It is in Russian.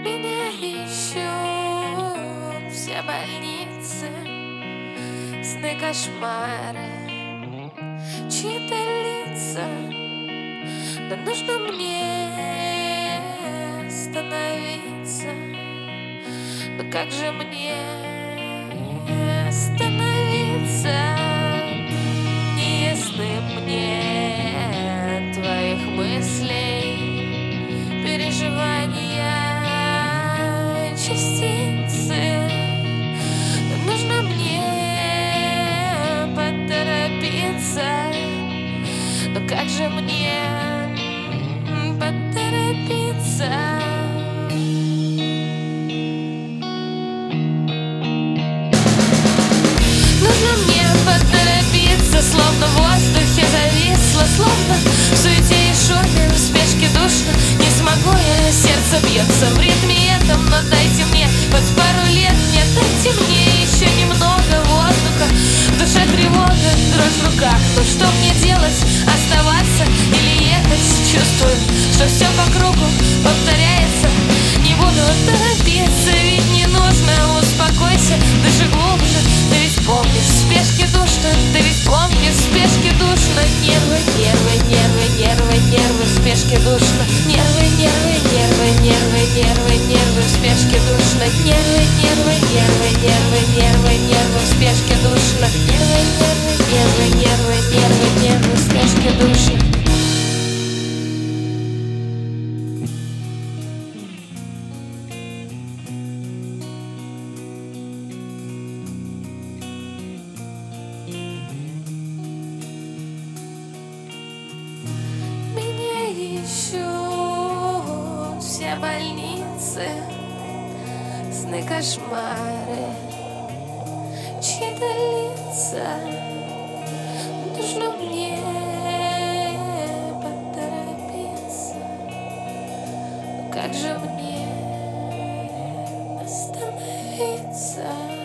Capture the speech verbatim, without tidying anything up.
Меня ищут все больницы, сны, кошмары, чьи-то лица. Да нужно мне остановиться. Но как же мне остановиться? Не ясны мне твоих мыслей, переживания, частицы. Да нужно мне поторопиться. Но как же мне поторопиться? Нужно мне поторопиться, словно в воздухе зависло, словно в суете и шуме, в спешке душно. Не смогу я, сердце бьется в ритме этом, но дайте мне хоть пару лет, мне дайте мне еще немного воздуха. В душе тревога, дрожь в руках, ну что мне делать? Оставаться или ехать? Чувствую, что все по кругу повторяется. Не буду торопиться, ведь не нужно. Успокойся, дыши глубже. Ты ведь помнишь, в спешке душно. Ты ведь помнишь, в спешке душно. Нервы, нервы, нервы, нервы, нервы, в спешке душно. Нервы, нервы, нервы, нервы, нервы, нервы, в спешке душно. Нервы, нервы, нервы, нервы, нервы, нервы, в спешке душно. Нервы, нервы, нервы, нервы, нервы, нервы, в спешке душно. Ищут все больницы, сны, кошмары, чьи-то лица. Нужно мне поторопиться. Но как же мне остановиться?